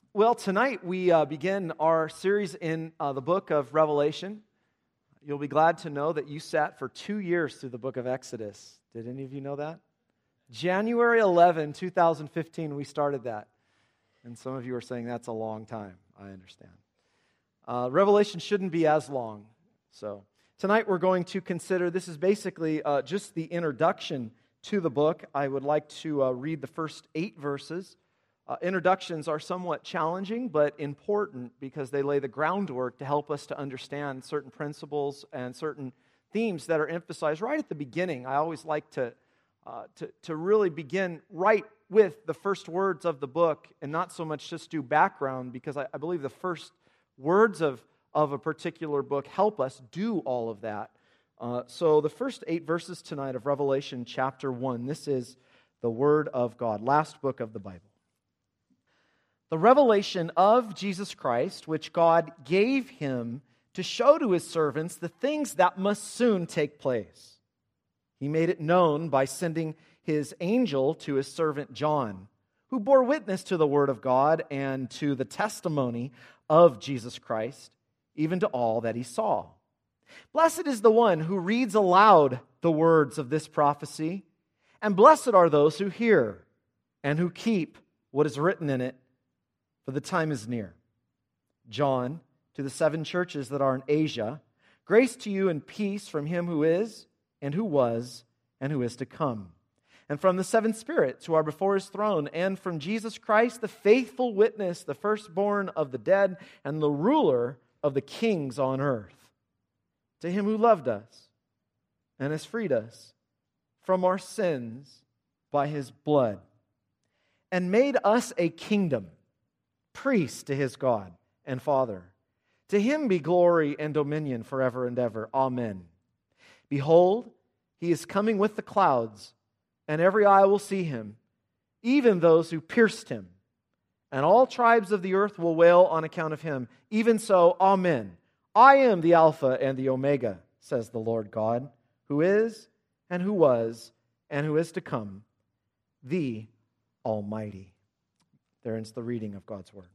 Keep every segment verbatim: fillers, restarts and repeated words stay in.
Well, tonight we uh, begin our series in uh, the book of Revelation. You'll be glad to know that you sat for two years through the book of Exodus. Did any of you know that? January eleventh, twenty fifteen, we started that. And some of you are saying that's a long time. I understand. Uh, Revelation shouldn't be as long. So tonight we're going to consider, this is basically uh, just the introduction to the book. I would like to uh, read the first eight verses. Uh, introductions are somewhat challenging, but important because they lay the groundwork to help us to understand certain principles and certain themes that are emphasized right at the beginning. I always like to, uh, to, to really begin right with the first words of the book and not so much just do background, because I, I believe the first words of, of a particular book help us do all of that. Uh, so the first eight verses tonight of Revelation chapter one, this is the Word of God, last book of the Bible. The revelation of Jesus Christ, which God gave him to show to his servants the things that must soon take place. He made it known by sending his angel to his servant John, who bore witness to the word of God and to the testimony of Jesus Christ, even to all that he saw. Blessed is the one who reads aloud the words of this prophecy, and blessed are those who hear and who keep what is written in it, for the time is near. John, to the seven churches that are in Asia, grace to you and peace from him who is, and who was, and who is to come, and from the seven spirits who are before his throne, and from Jesus Christ, the faithful witness, the firstborn of the dead, and the ruler of the kings on earth. To him who loved us, and has freed us from our sins by his blood, and made us a kingdom, priest to his God and Father. To him be glory and dominion forever and ever. Amen. Behold, he is coming with the clouds, and every eye will see him, even those who pierced him. And all tribes of the earth will wail on account of him. Even so, Amen. I am the Alpha and the Omega, says the Lord God, who is, and who was, and who is to come, the Almighty. There ends the reading of God's Word.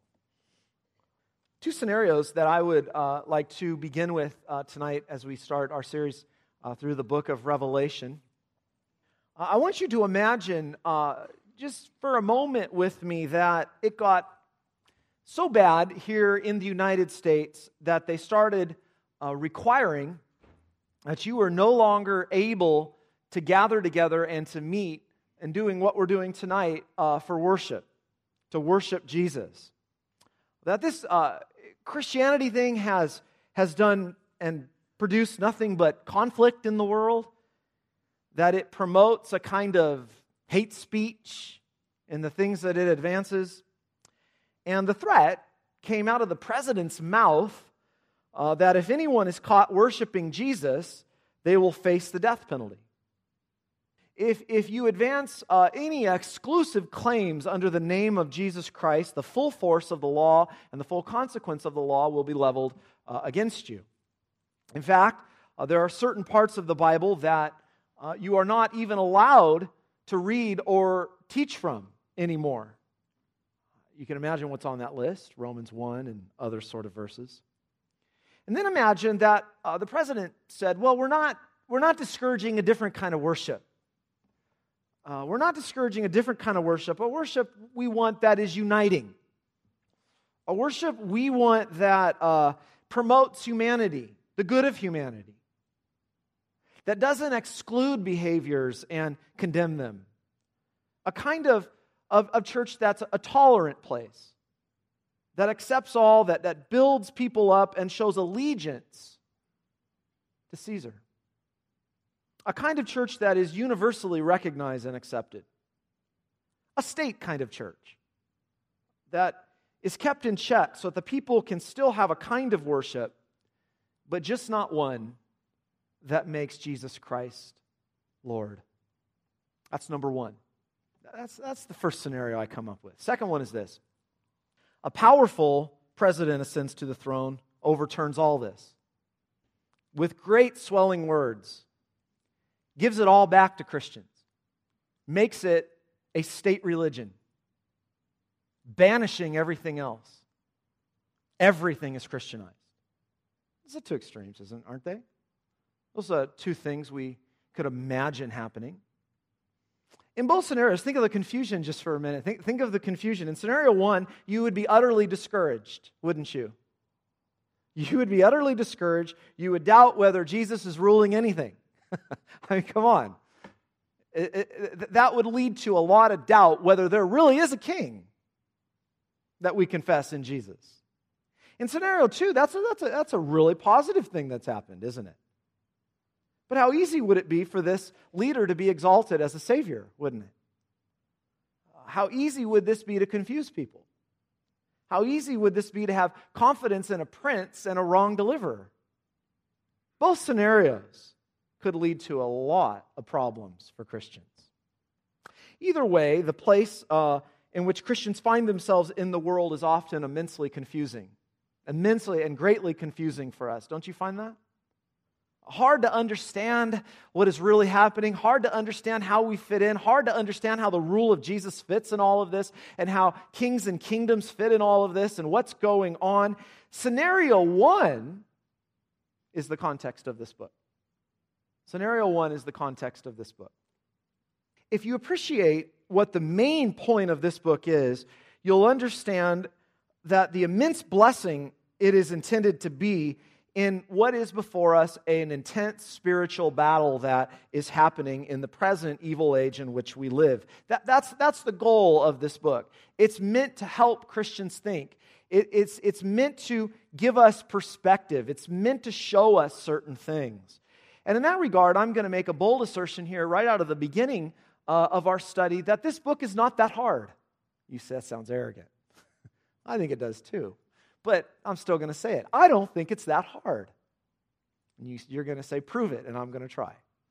Two scenarios that I would uh, like to begin with uh, tonight as we start our series uh, through the book of Revelation. Uh, I want you to imagine uh, just for a moment with me that it got so bad here in the United States that they started uh, requiring that you were no longer able to gather together and to meet and doing what we're doing tonight uh, for worship. To worship Jesus. That this uh, Christianity thing has, has done and produced nothing but conflict in the world. That it promotes a kind of hate speech in the things that it advances. And the threat came out of the president's mouth uh, that if anyone is caught worshiping Jesus, they will face the death penalty. If, if you advance uh, any exclusive claims under the name of Jesus Christ, the full force of the law and the full consequence of the law will be leveled uh, against you. In fact, uh, there are certain parts of the Bible that uh, you are not even allowed to read or teach from anymore. You can imagine what's on that list, Romans one and other sort of verses. And then imagine that uh, the president said, well, we're not, we're not discouraging a different kind of worship. Uh, we're not discouraging a different kind of worship, a worship we want that is uniting. A worship we want that uh, promotes humanity, the good of humanity. That doesn't exclude behaviors and condemn them. A kind of, of, of church that's a tolerant place. That accepts all, that, that builds people up and shows allegiance to Caesar. A kind of church that is universally recognized and accepted. A state kind of church that is kept in check so that the people can still have a kind of worship, but just not one that makes Jesus Christ Lord. That's number one. That's, that's the first scenario I come up with. Second one is this. A powerful president ascends to the throne, overturns all this. With great swelling words, gives it all back to Christians, makes it a state religion, banishing everything else. Everything is Christianized. Those are two extremes, isn't, aren't they? Those are two things we could imagine happening. In both scenarios, think of the confusion just for a minute. Think, think of the confusion. In scenario one, you would be utterly discouraged, wouldn't you? You would be utterly discouraged. You would doubt whether Jesus is ruling anything. I mean, come on. It, it, that would lead to a lot of doubt whether there really is a king that we confess in Jesus. In scenario two, that's a, that's a, that's a really positive thing that's happened, isn't it? But how easy would it be for this leader to be exalted as a savior, wouldn't it? How easy would this be to confuse people? How easy would this be to have confidence in a prince and a wrong deliverer? Both scenarios could lead to a lot of problems for Christians. Either way, the place uh, in which Christians find themselves in the world is often immensely confusing. Immensely and greatly confusing for us. Don't you find that? Hard to understand what is really happening, hard to understand how we fit in, hard to understand how the rule of Jesus fits in all of this, and how kings and kingdoms fit in all of this, and what's going on. Scenario one is the context of this book. Scenario one is the context of this book. If you appreciate what the main point of this book is, you'll understand that the immense blessing it is intended to be in what is before us an intense spiritual battle that is happening in the present evil age in which we live. That, that's, that's the goal of this book. It's meant to help Christians think. It, it's, it's meant to give us perspective. It's meant to show us certain things. And in that regard, I'm going to make a bold assertion here right out of the beginning uh, of our study that this book is not that hard. You say that sounds arrogant. I think it does too. But I'm still going to say it. I don't think it's that hard. And you, you're going to say, prove it, and I'm going to try.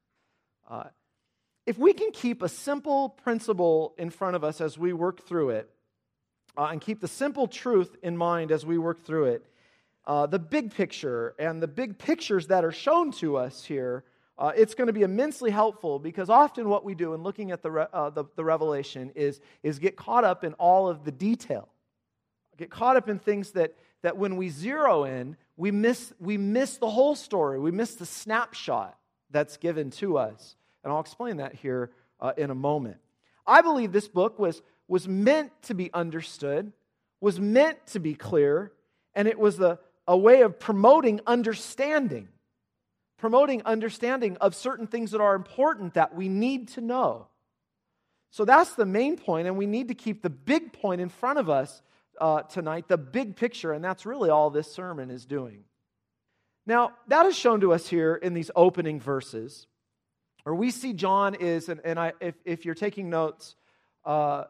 Uh, if we can keep a simple principle in front of us as we work through it, uh, and keep the simple truth in mind as we work through it, uh, the big picture and the big pictures that are shown to us here, uh, it's going to be immensely helpful, because often what we do in looking at the, re- uh, the, the Revelation is, is get caught up in all of the detail. Get caught up in things that, that when we zero in, we miss, we miss the whole story. We miss the snapshot that's given to us. And I'll explain that here uh, in a moment. I believe this book was, was meant to be understood, was meant to be clear, and it was a, a way of promoting understanding. Promoting understanding of certain things that are important that we need to know. So that's the main point, and we need to keep the big point in front of us Uh, tonight, the big picture, and that's really all this sermon is doing. Now, that is shown to us here in these opening verses, where we see John is, and, and I, if, if you're taking notes, uh,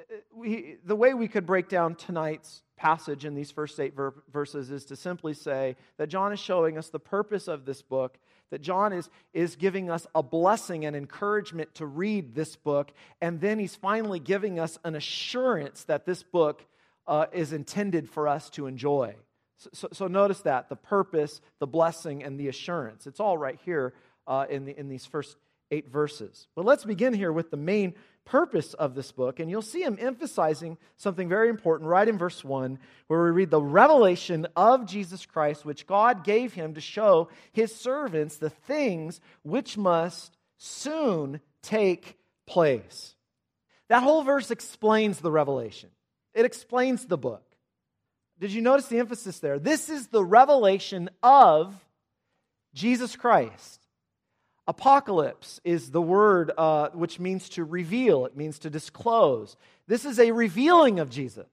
we, the way we could break down tonight's passage in these first eight ver- verses is to simply say that John is showing us the purpose of this book, that John is, is giving us a blessing and encouragement to read this book, and then he's finally giving us an assurance that this book Uh, is intended for us to enjoy. So, so, so notice that, the purpose, the blessing, and the assurance. It's all right here uh, in, the, in these first eight verses. But let's begin here with the main purpose of this book, and you'll see him emphasizing something very important right in verse one, where we read the revelation of Jesus Christ, which God gave him to show his servants the things which must soon take place. That whole verse explains the revelation. It explains the book. Did you notice the emphasis there? This is the revelation of Jesus Christ. Apocalypse is the word uh, which means to reveal. It means to disclose. This is a revealing of Jesus.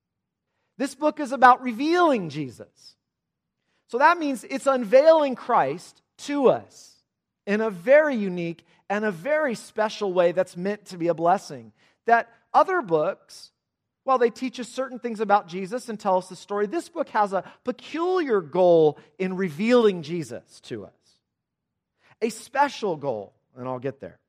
This book is about revealing Jesus. So that means it's unveiling Christ to us in a very unique and a very special way that's meant to be a blessing. That other books, while they teach us certain things about Jesus and tell us the story, this book has a peculiar goal in revealing Jesus to us. A special goal, and I'll get there.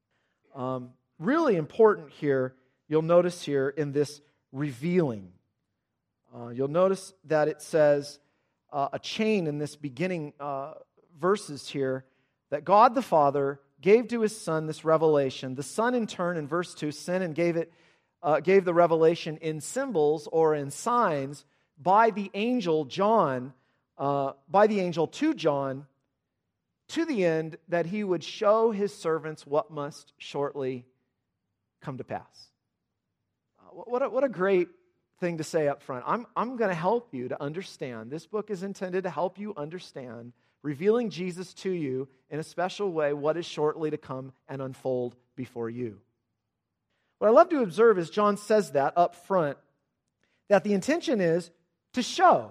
Um, really important here, you'll notice here in this revealing. Uh, you'll notice that it says uh, a chain in this beginning uh, verses here, that God the Father gave to His Son this revelation. The Son in turn, in verse two, sent and gave it uh, gave the revelation in symbols or in signs by the angel John, uh, by the angel to John, to the end that he would show his servants what must shortly come to pass. Uh, what, a, what a great thing to say up front. I'm, I'm going to help you to understand. This book is intended to help you understand, revealing Jesus to you in a special way, what is shortly to come and unfold before you. What I love to observe is John says that up front, that the intention is to show.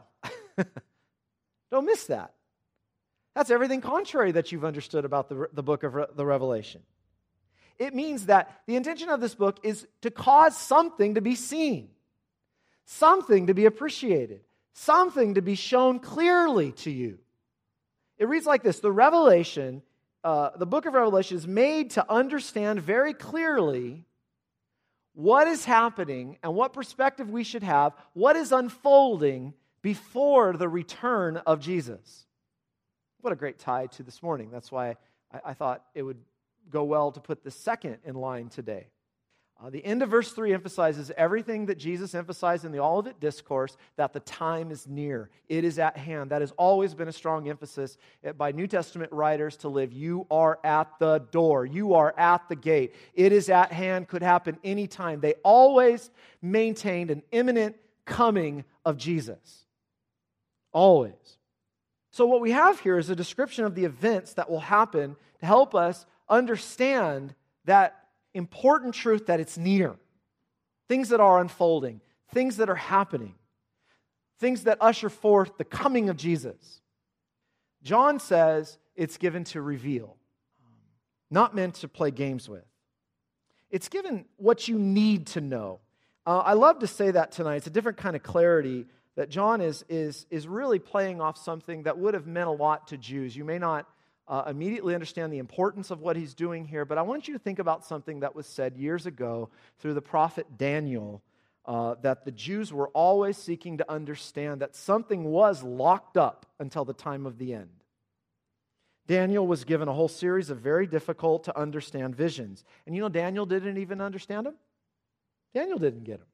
Don't miss that. That's everything contrary that you've understood about the, the book of Re- the Revelation. It means that the intention of this book is to cause something to be seen, something to be appreciated, something to be shown clearly to you. It reads like this: the Revelation, uh, the book of Revelation is made to understand very clearly what is happening and what perspective we should have, what is unfolding before the return of Jesus. What a great tie to this morning. That's why I, I thought it would go well to put the second in line today. Uh, the end of verse three emphasizes everything that Jesus emphasized in the Olivet Discourse, that the time is near. It is at hand. That has always been a strong emphasis by New Testament writers to live. You are at the door. You are at the gate. It is at hand, could happen anytime. They always maintained an imminent coming of Jesus. Always. So what we have here is a description of the events that will happen to help us understand that important truth that it's near. Things that are unfolding, things that are happening, things that usher forth the coming of Jesus. John says it's given to reveal, not meant to play games with. It's given what you need to know. Uh, I love to say that tonight. It's a different kind of clarity that John is, is, is really playing off something that would have meant a lot to Jews. You may not uh, immediately understand the importance of what he's doing here, but I want you to think about something that was said years ago through the prophet Daniel, uh, that the Jews were always seeking to understand that something was locked up until the time of the end. Daniel was given a whole series of very difficult to understand visions. And you know, Daniel didn't even understand them. Daniel didn't get them.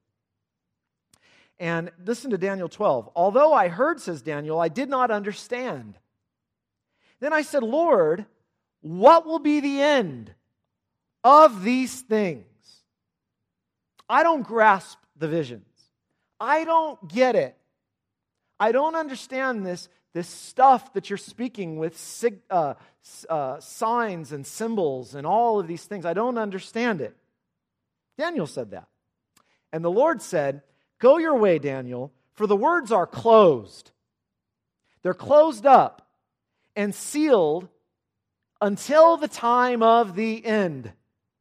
And listen to Daniel twelve. Although I heard, says Daniel, I did not understand. Then I said, Lord, what will be the end of these things? I don't grasp the visions. I don't get it. I don't understand this, this stuff that you're speaking with sig, uh, uh, signs and symbols and all of these things. I don't understand it. Daniel said that. And the Lord said, go your way, Daniel, for the words are closed. They're closed up and sealed until the time of the end.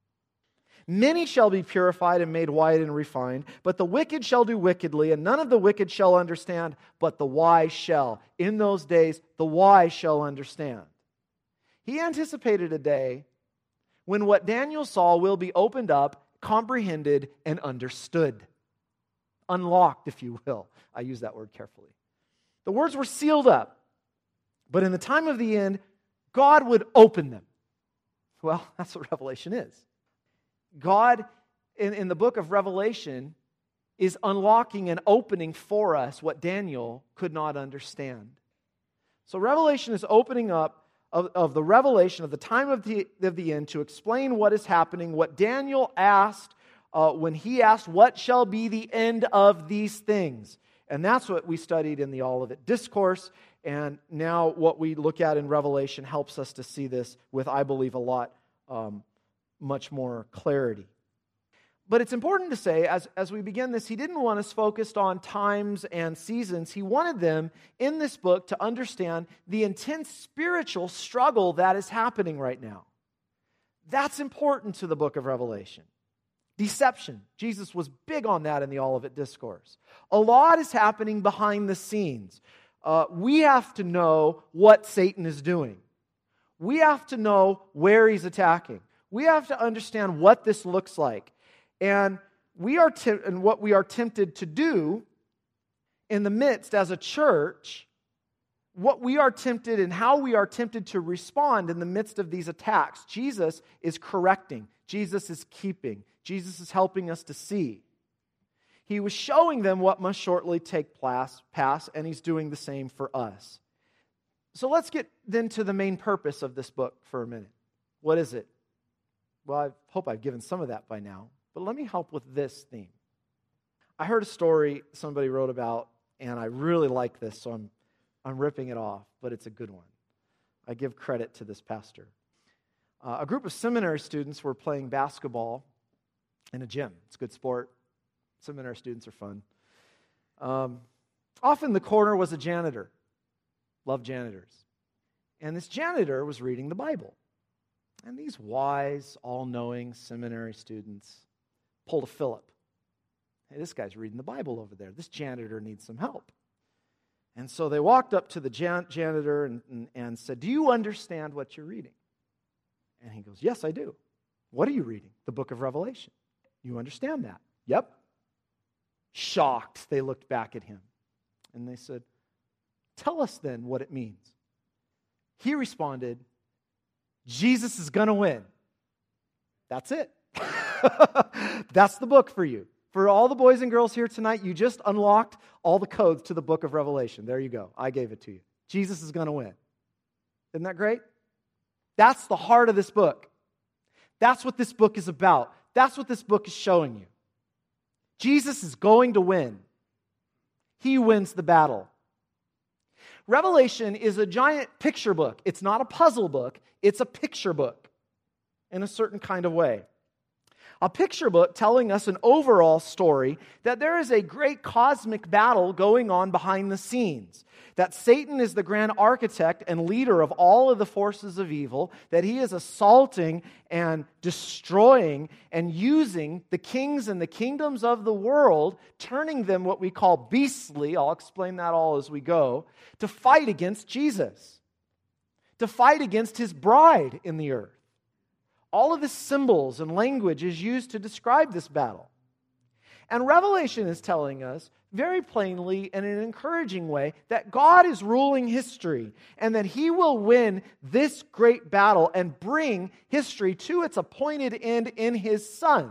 Many shall be purified and made white and refined, but the wicked shall do wickedly, and none of the wicked shall understand, but the wise shall. In those days, the wise shall understand. He anticipated a day when what Daniel saw will be opened up, comprehended, and understood. Unlocked, if you will. I use that word carefully. The words were sealed up, but in the time of the end, God would open them. Well, that's what Revelation is. God, in, in the book of Revelation, is unlocking and opening for us what Daniel could not understand. So Revelation is opening up of, of the revelation of the time of the, of the end to explain what is happening, what Daniel asked uh, when he asked, what shall be the end of these things? And that's what we studied in the Olivet Discourse, and now what we look at in Revelation helps us to see this with, I believe, a lot um, much more clarity. But it's important to say, as, as we begin this, he didn't want us focused on times and seasons. He wanted them in this book to understand the intense spiritual struggle that is happening right now. That's important to the book of Revelation. Deception. Jesus was big on that in the Olivet Discourse. A lot is happening behind the scenes. Uh, we have to know what Satan is doing. We have to know where he's attacking. We have to understand what this looks like. And we are te- and what we are tempted to do in the midst as a church, what we are tempted and how we are tempted to respond in the midst of these attacks. Jesus is correcting. Jesus is keeping. Jesus is helping us to see. He was showing them what must shortly take place, pass, and he's doing the same for us. So let's get then to the main purpose of this book for a minute. What is it? Well, I hope I've given some of that by now, but let me help with this theme. I heard a story somebody wrote about, and I really like this, so I'm, I'm ripping it off, but it's a good one. I give credit to this pastor. Uh, a group of seminary students were playing basketball in a gym. It's a good sport. Seminary students are fun. Um, off in the corner was a janitor. Love janitors. And this janitor was reading the Bible. And these wise, all-knowing seminary students pulled a Philip. Hey, this guy's reading the Bible over there. This janitor needs some help. And so they walked up to the jan- janitor and, and, and said, "Do you understand what you're reading?" And he goes, "Yes, I do." "What are you reading?" "The book of Revelation." "You understand that?" "Yep." Shocked, they looked back at him. And they said, "Tell us then what it means." He responded, "Jesus is going to win." That's it. That's the book for you. For all the boys and girls here tonight, you just unlocked all the codes to the book of Revelation. There you go. I gave it to you. Jesus is going to win. Isn't that great? That's the heart of this book. That's what this book is about. That's what this book is showing you. Jesus is going to win. He wins the battle. Revelation is a giant picture book. It's not a puzzle book. It's a picture book in a certain kind of way. A picture book telling us an overall story that there is a great cosmic battle going on behind the scenes. That Satan is the grand architect and leader of all of the forces of evil. That he is assaulting and destroying and using the kings and the kingdoms of the world, turning them what we call beastly, I'll explain that all as we go, to fight against Jesus. To fight against his bride in the earth. All of the symbols and language is used to describe this battle. And Revelation is telling us very plainly and in an encouraging way that God is ruling history and that he will win this great battle and bring history to its appointed end in his Son.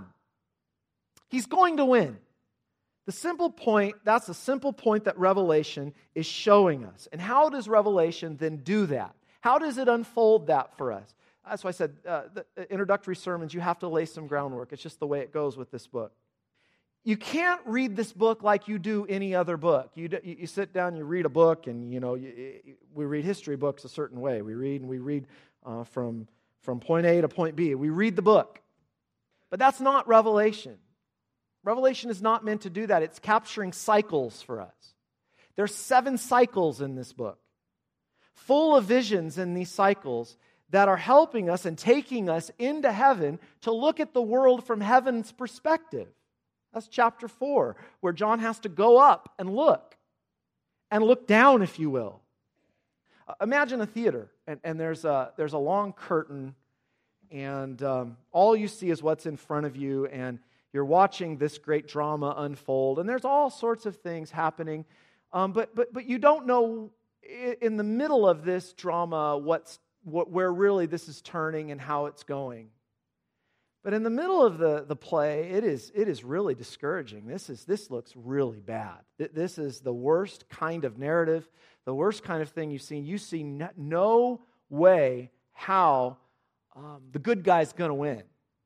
He's going to win. The simple point, that's the simple point that Revelation is showing us. And how does Revelation then do that? How does it unfold that for us? That's why I said, uh, the introductory sermons, you have to lay some groundwork. It's just the way it goes with this book. You can't read this book like you do any other book. You, you sit down, you read a book, and you know you, we read history books a certain way. We read and we read uh, from, from point A to point B. We read the book. But that's not Revelation. Revelation is not meant to do that. It's capturing cycles for us. There's seven cycles in this book, full of visions in these cycles that are helping us and taking us into heaven to look at the world from heaven's perspective. That's chapter four, where John has to go up and look, and look down, if you will. Uh, imagine a theater, and, and there's, a, there's a long curtain, and um, all you see is what's in front of you, and you're watching this great drama unfold, and there's all sorts of things happening, um, but, but, but you don't know in the middle of this drama what's What, where really this is turning and how it's going. But in the middle of the, the play, it is, it is really discouraging. This, is, this looks really bad. This is the worst kind of narrative, the worst kind of thing you've seen. You see no, no way how um, the good guy's going to win.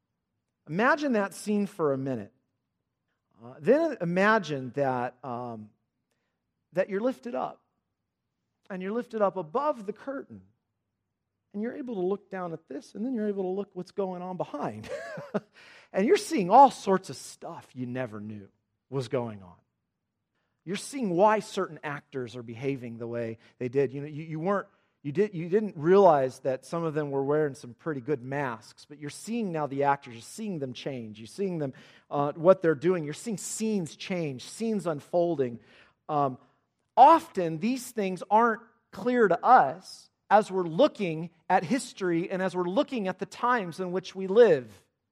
Imagine that scene for a minute. Uh, then imagine that, um, that you're lifted up. And you're lifted up above the curtain. And you're able to look down at this, and then you're able to look what's going on behind. And you're seeing all sorts of stuff you never knew was going on. You're seeing why certain actors are behaving the way they did. You know, you, you weren't, you did, you didn't realize that some of them were wearing some pretty good masks, but you're seeing now the actors. You're seeing them change. You're seeing them uh, what they're doing. You're seeing scenes change, scenes unfolding. Um, often these things aren't clear to us as we're looking at history and as we're looking at the times in which we live.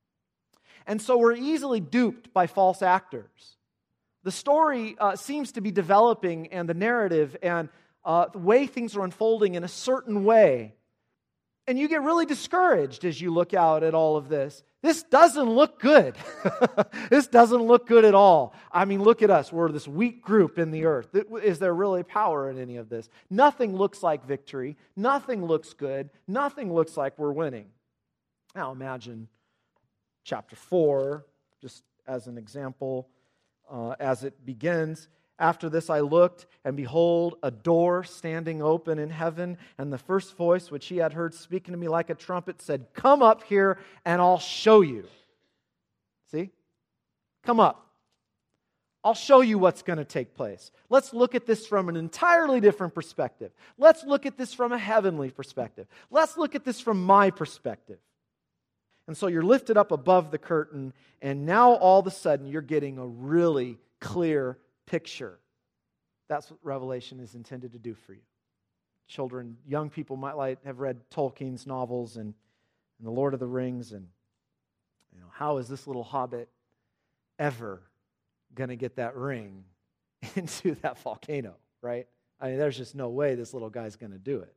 And so we're easily duped by false actors. The story uh, seems to be developing, and the narrative and uh, the way things are unfolding in a certain way. And you get really discouraged as you look out at all of this, this doesn't look good. This doesn't look good at all. I mean, look at us. We're this weak group in the earth. Is there really power in any of this? Nothing looks like victory. Nothing looks good. Nothing looks like we're winning. Now imagine chapter four, just as an example, uh, as it begins. After this I looked, and behold, a door standing open in heaven, and the first voice which he had heard speaking to me like a trumpet said, "Come up here, and I'll show you." See? Come up. I'll show you what's going to take place. Let's look at this from an entirely different perspective. Let's look at this from a heavenly perspective. Let's look at this from my perspective. And so you're lifted up above the curtain, and now all of a sudden you're getting a really clear picture. That's what Revelation is intended to do for you. Children, young people might like have read Tolkien's novels and, and The Lord of the Rings, and you know, how is this little hobbit ever going to get that ring into that volcano, right? I mean, there's just no way this little guy's going to do it.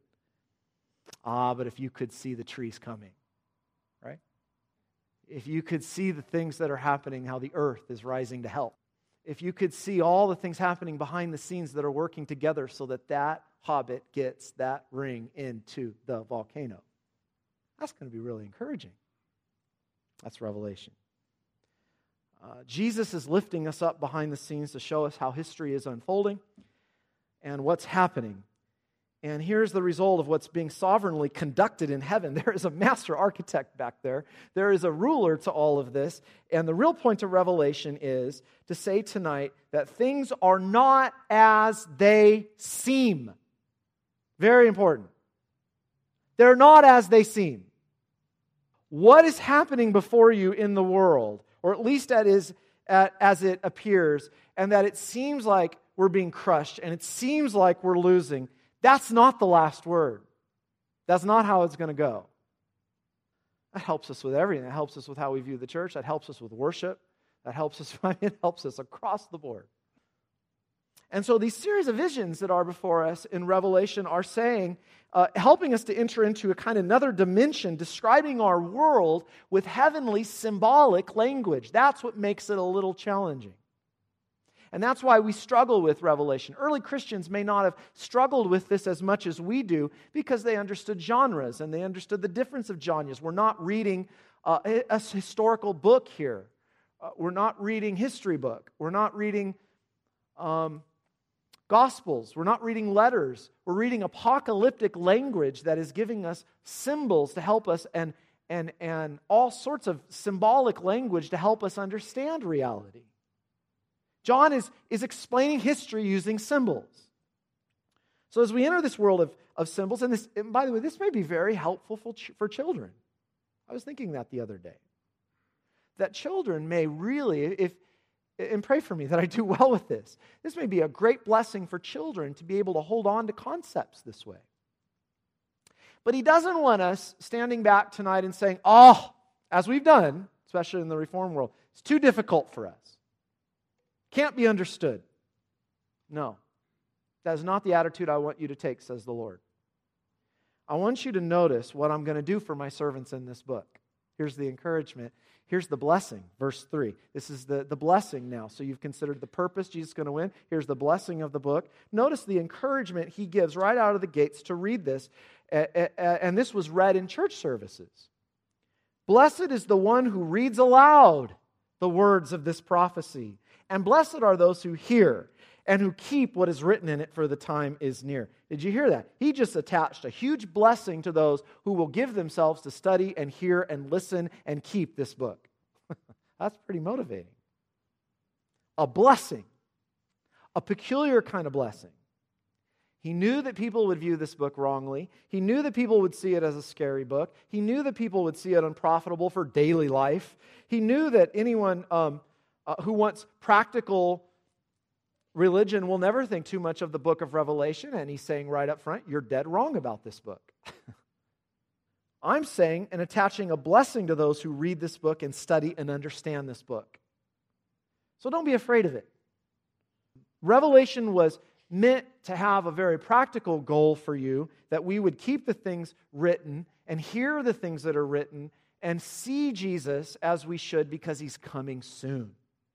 Ah, but if you could see the trees coming, right? If you could see the things that are happening, how the earth is rising to help. If you could see all the things happening behind the scenes that are working together so that that hobbit gets that ring into the volcano. That's going to be really encouraging. That's Revelation. Uh, Jesus is lifting us up behind the scenes to show us how history is unfolding and what's happening. And here's the result of what's being sovereignly conducted in heaven. There is a master architect back there. There is a ruler to all of this. And the real point of Revelation is to say tonight that things are not as they seem. Very important. They're not as they seem. What is happening before you in the world, or at least that is, at, as it appears, and that it seems like we're being crushed, and it seems like we're losing, that's not the last word. That's not how it's going to go. That helps us with everything. That helps us with how we view the church. That helps us with worship. That helps us, I mean, it helps us across the board. And so these series of visions that are before us in Revelation are saying, uh, helping us to enter into a kind of another dimension, describing our world with heavenly symbolic language. That's what makes it a little challenging. And that's why we struggle with Revelation. Early Christians may not have struggled with this as much as we do because they understood genres and they understood the difference of genres. We're not reading uh, a historical book here. Uh, we're not reading history book. We're not reading um, Gospels. We're not reading letters. We're reading apocalyptic language that is giving us symbols to help us and, and, and all sorts of symbolic language to help us understand reality. John is, is explaining history using symbols. So as we enter this world of, of symbols, and, this, and by the way, this may be very helpful for, ch- for children. I was thinking that the other day. That children may really, if and pray for me that I do well with this, this may be a great blessing for children to be able to hold on to concepts this way. But he doesn't want us standing back tonight and saying, oh, as we've done, especially in the Reformed world, it's too difficult for us. Can't be understood. No. That is not the attitude I want you to take, says the Lord. I want you to notice what I'm going to do for my servants in this book. Here's the encouragement. Here's the blessing. Verse three. This is the, the blessing now. So you've considered the purpose Jesus is going to win. Here's the blessing of the book. Notice the encouragement he gives right out of the gates to read this. And this was read in church services. Blessed is the one who reads aloud the words of this prophecy. And blessed are those who hear and who keep what is written in it, for the time is near. Did you hear that? He just attached a huge blessing to those who will give themselves to study and hear and listen and keep this book. That's pretty motivating. A blessing. A peculiar kind of blessing. He knew that people would view this book wrongly. He knew that people would see it as a scary book. He knew that people would see it unprofitable for daily life. He knew that anyone um, uh, who wants practical religion will never think too much of the book of Revelation, and he's saying right up front, you're dead wrong about this book. I'm saying and attaching a blessing to those who read this book and study and understand this book. So don't be afraid of it. Revelation was meant to have a very practical goal for you, that we would keep the things written and hear the things that are written and see Jesus as we should because he's coming soon.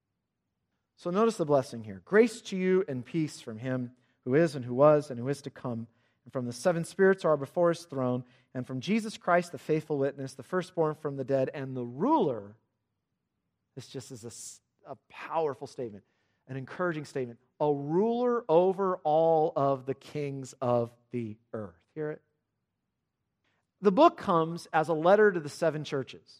So notice the blessing here. Grace to you and peace from him who is and who was and who is to come, and from the seven spirits who are before his throne, and from Jesus Christ, the faithful witness, the firstborn from the dead, and the ruler. This just is a, a powerful statement, an encouraging statement. A ruler over all of the kings of the earth. Hear it? The book comes as a letter to the seven churches.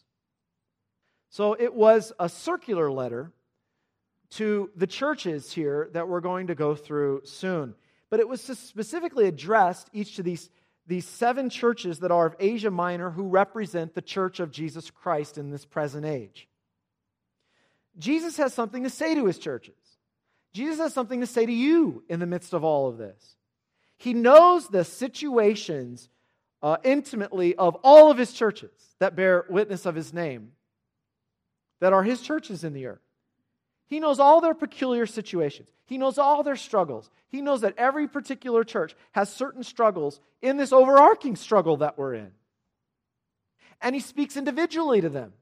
So it was a circular letter to the churches here that we're going to go through soon. But it was specifically addressed each of these, these seven churches that are of Asia Minor who represent the church of Jesus Christ in this present age. Jesus has something to say to his churches. Jesus has something to say to you in the midst of all of this. He knows the situations uh, intimately of all of his churches that bear witness of his name, that are his churches in the earth. He knows all their peculiar situations. He knows all their struggles. He knows that every particular church has certain struggles in this overarching struggle that we're in. And he speaks individually to them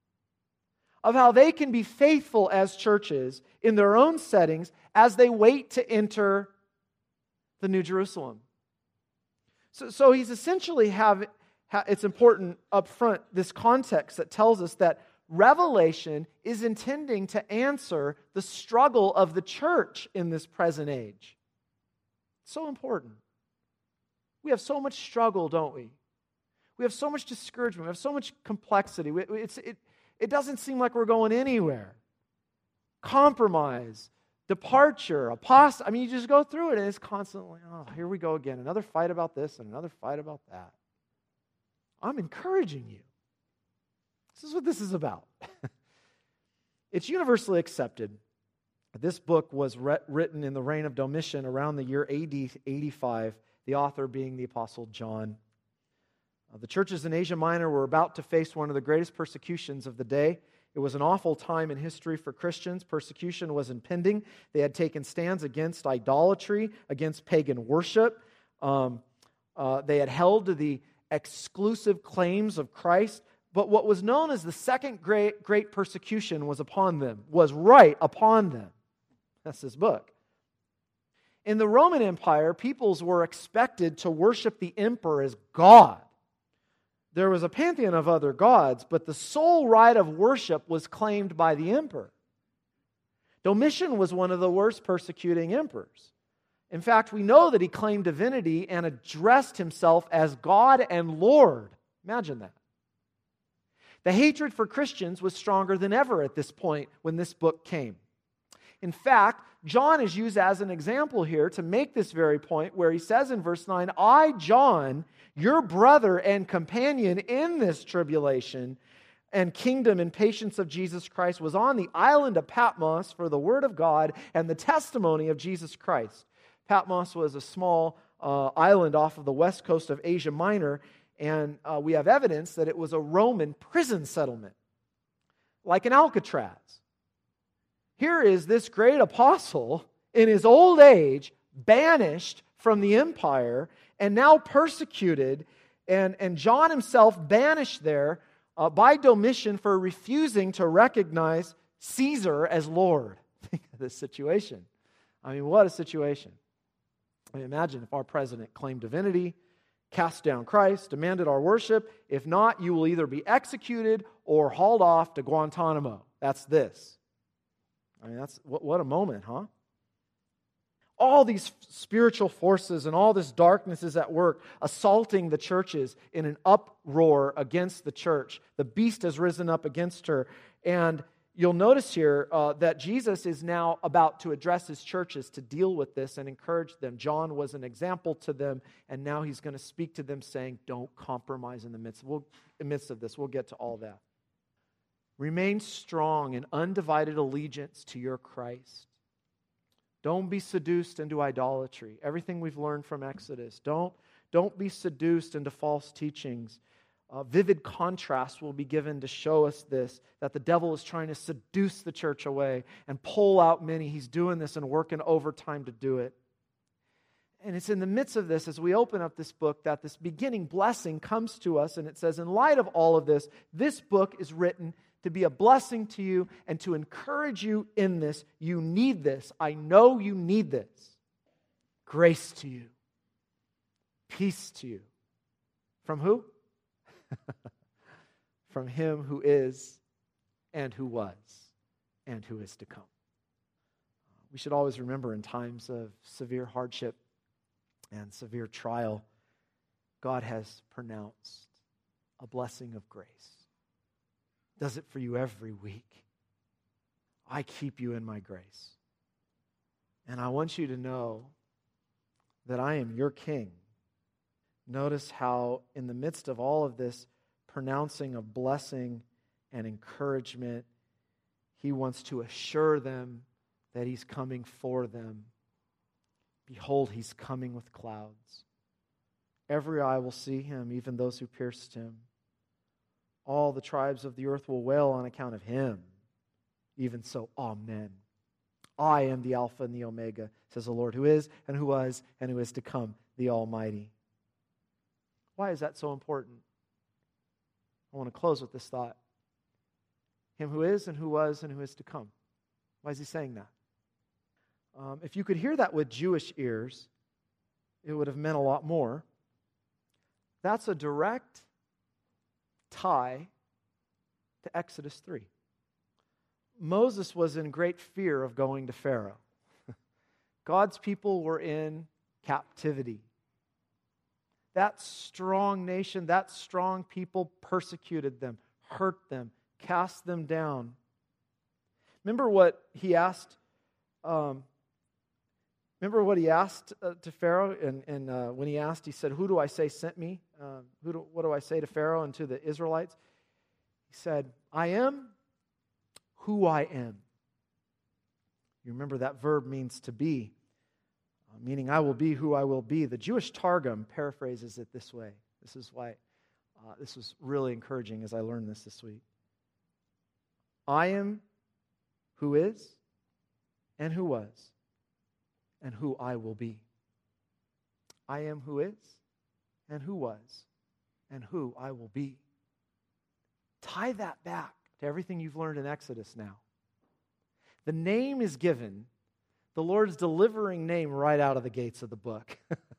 of how they can be faithful as churches in their own settings as they wait to enter the New Jerusalem. So, so he's essentially have, it's important up front, this context that tells us that Revelation is intending to answer the struggle of the church in this present age. It's so important. We have so much struggle, don't we? We have so much discouragement. We have so much complexity. We, it's, it, it doesn't seem like we're going anywhere. Compromise, departure, apostasy. I mean, you just go through it and it's constantly, oh, here we go again. Another fight about this and another fight about that. I'm encouraging you. This is what this is about. It's universally accepted. This book was re- written in the reign of Domitian around the year A D eighty-five, the author being the Apostle John. Uh, the churches in Asia Minor were about to face one of the greatest persecutions of the day. It was an awful time in history for Christians. Persecution was impending. They had taken stands against idolatry, against pagan worship. Um, uh, they had held to the exclusive claims of Christ. But what was known as the second great, great persecution was upon them, was right upon them. That's this book. In the Roman Empire, peoples were expected to worship the emperor as God. There was a pantheon of other gods, but the sole right of worship was claimed by the emperor. Domitian was one of the worst persecuting emperors. In fact, we know that he claimed divinity and addressed himself as God and Lord. Imagine that. The hatred for Christians was stronger than ever at this point when this book came. In fact, John is used as an example here to make this very point where he says in verse nine, I, John, your brother and companion in this tribulation and kingdom and patience of Jesus Christ, was on the island of Patmos for the word of God and the testimony of Jesus Christ. Patmos was a small uh, island off of the west coast of Asia Minor, and uh, we have evidence that it was a Roman prison settlement, like an Alcatraz. Here is this great apostle in his old age, banished from the empire, and now persecuted, and, and John himself banished there uh, by Domitian for refusing to recognize Caesar as Lord. Think of this situation. I mean, what a situation. I mean, imagine if our president claimed divinity, cast down Christ, demanded our worship. If not, you will either be executed or hauled off to Guantanamo. That's this. I mean, that's what, what a moment, huh? All these spiritual forces and all this darkness is at work, assaulting the churches in an uproar against the church. The beast has risen up against her. And you'll notice here uh, that Jesus is now about to address his churches to deal with this and encourage them. John was an example to them, and now he's going to speak to them saying, don't compromise in the midst, we'll, in the midst of this. We'll get to all that. Remain strong in undivided allegiance to your Christ. Don't be seduced into idolatry. Everything we've learned from Exodus. Don't, don't be seduced into false teachings. Uh, vivid contrast will be given to show us this, that the devil is trying to seduce the church away and pull out many. He's doing this and working overtime to do it. And it's in the midst of this, as we open up this book, that this beginning blessing comes to us. And it says, in light of all of this, this book is written to be a blessing to you and to encourage you in this. You need this. I know you need this. Grace to you. Peace to you. From who? From Him who is and who was and who is to come. We should always remember in times of severe hardship and severe trial, God has pronounced a blessing of grace. Does it for you every week. I keep you in my grace. And I want you to know that I am your King. Notice how in the midst of all of this pronouncing of blessing and encouragement, He wants to assure them that He's coming for them. Behold, He's coming with clouds. Every eye will see Him, even those who pierced Him. All the tribes of the earth will wail on account of Him. Even so, amen. I am the Alpha and the Omega, says the Lord, who is and who was and who is to come, the Almighty. Why is that so important? I want to close with this thought. Him who is and who was and who is to come. Why is He saying that? Um, if you could hear that with Jewish ears, it would have meant a lot more. That's a direct tie to Exodus three. Moses was in great fear of going to Pharaoh. God's people were in captivity. That strong nation, that strong people persecuted them, hurt them, cast them down. Remember what he asked? Um, remember what he asked uh, to Pharaoh? And, and uh, when he asked, he said, "Who do I say sent me? Uh, who do, what do I say to Pharaoh and to the Israelites?" He said, "I am who I am." You remember that verb means to be, uh, meaning I will be who I will be. The Jewish Targum paraphrases it this way. This is why uh, this was really encouraging as I learned this this week. I am who is and who was and who I will be. I am who is and who was and who I will be. Tie that back to everything you've learned in Exodus now. The name is given, the Lord's delivering name right out of the gates of the book,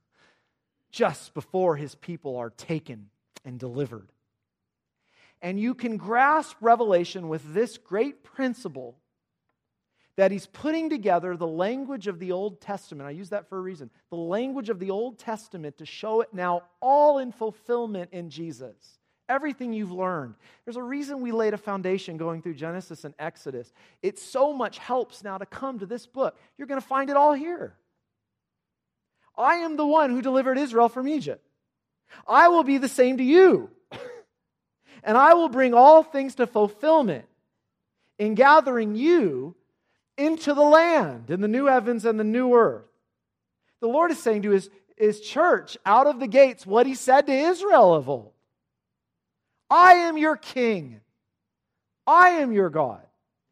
just before His people are taken and delivered. And you can grasp Revelation with this great principle that He's putting together the language of the Old Testament. I use that for a reason. The language of the Old Testament to show it now all in fulfillment in Jesus. Everything you've learned. There's a reason we laid a foundation going through Genesis and Exodus. It so much helps now to come to this book. You're going to find it all here. I am the one who delivered Israel from Egypt. I will be the same to you. And I will bring all things to fulfillment in gathering you into the land, in the new heavens and the new earth. The Lord is saying to His, His church out of the gates what He said to Israel of old. I am your King. I am your God.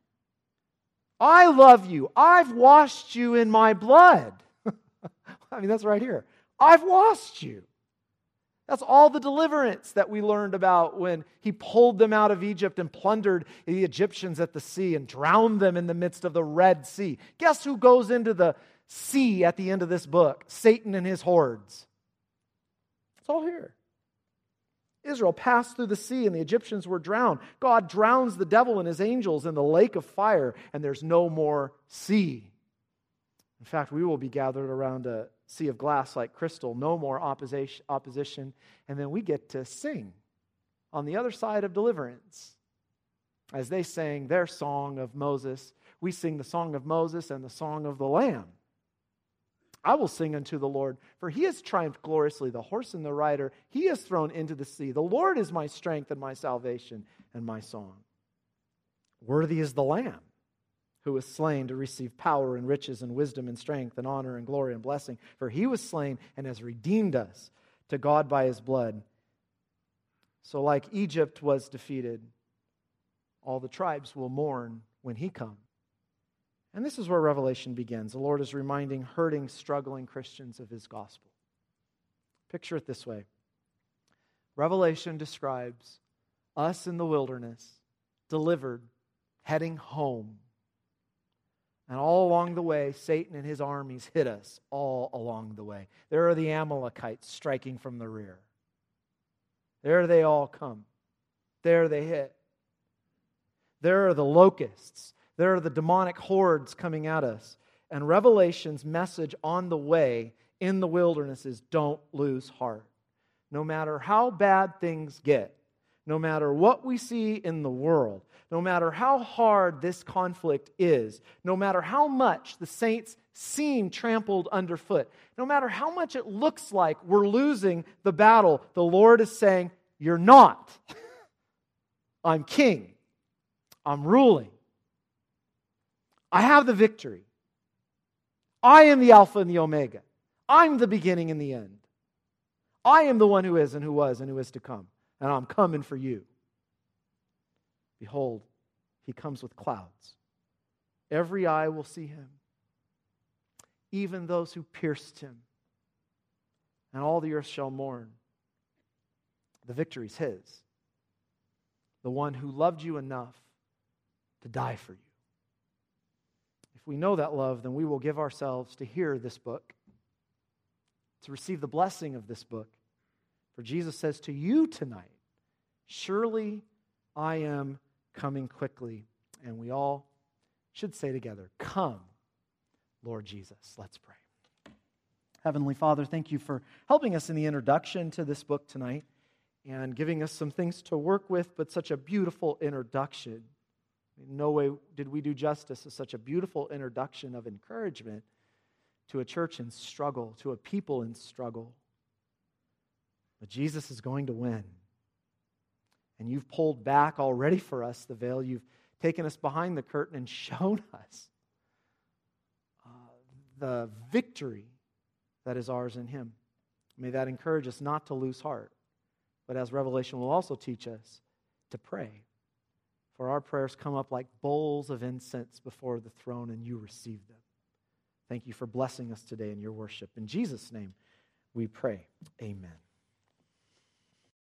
I love you. I've washed you in my blood. I mean, that's right here. I've washed you. That's all the deliverance that we learned about when He pulled them out of Egypt and plundered the Egyptians at the sea and drowned them in the midst of the Red Sea. Guess who goes into the sea at the end of this book? Satan and his hordes. It's all here. Israel passed through the sea and the Egyptians were drowned. God drowns the devil and his angels in the lake of fire, and there's no more sea. In fact, we will be gathered around a sea of glass like crystal, no more opposition, opposition, and then we get to sing on the other side of deliverance. As they sang their song of Moses, we sing the song of Moses and the song of the Lamb. I will sing unto the Lord, for He has triumphed gloriously, the horse and the rider He has thrown into the sea. The Lord is my strength and my salvation and my song. Worthy is the Lamb who was slain to receive power and riches and wisdom and strength and honor and glory and blessing. For He was slain and has redeemed us to God by His blood. So like Egypt was defeated, all the tribes will mourn when He comes. And this is where Revelation begins. The Lord is reminding hurting, struggling Christians of His gospel. Picture it this way. Revelation describes us in the wilderness, delivered, heading home. And all along the way, Satan and his armies hit us all along the way. There are the Amalekites striking from the rear. There they all come. There they hit. There are the locusts. There are the demonic hordes coming at us. And Revelation's message on the way in the wilderness is don't lose heart. No matter how bad things get, no matter what we see in the world, no matter how hard this conflict is, no matter how much the saints seem trampled underfoot, no matter how much it looks like we're losing the battle, the Lord is saying, you're not. I'm king. I'm ruling. I have the victory. I am the Alpha and the Omega. I'm the beginning and the end. I am the one who is and who was and who is to come. And I'm coming for you. Behold, He comes with clouds. Every eye will see Him, even those who pierced Him. And all the earth shall mourn. The victory's His. The one who loved you enough to die for you. If we know that love, then we will give ourselves to hear this book, to receive the blessing of this book. For Jesus says to you tonight, surely I am coming quickly. And we all should say together, come, Lord Jesus. Let's pray. Heavenly Father, thank you for helping us in the introduction to this book tonight and giving us some things to work with, but such a beautiful introduction. In no way did we do justice to such a beautiful introduction of encouragement to a church in struggle, to a people in struggle. But Jesus is going to win. And you've pulled back already for us the veil. You've taken us behind the curtain and shown us uh, the victory that is ours in Him. May that encourage us not to lose heart. But as Revelation will also teach us, to pray. For our prayers come up like bowls of incense before the throne, and you receive them. Thank you for blessing us today in your worship. In Jesus' name we pray. Amen.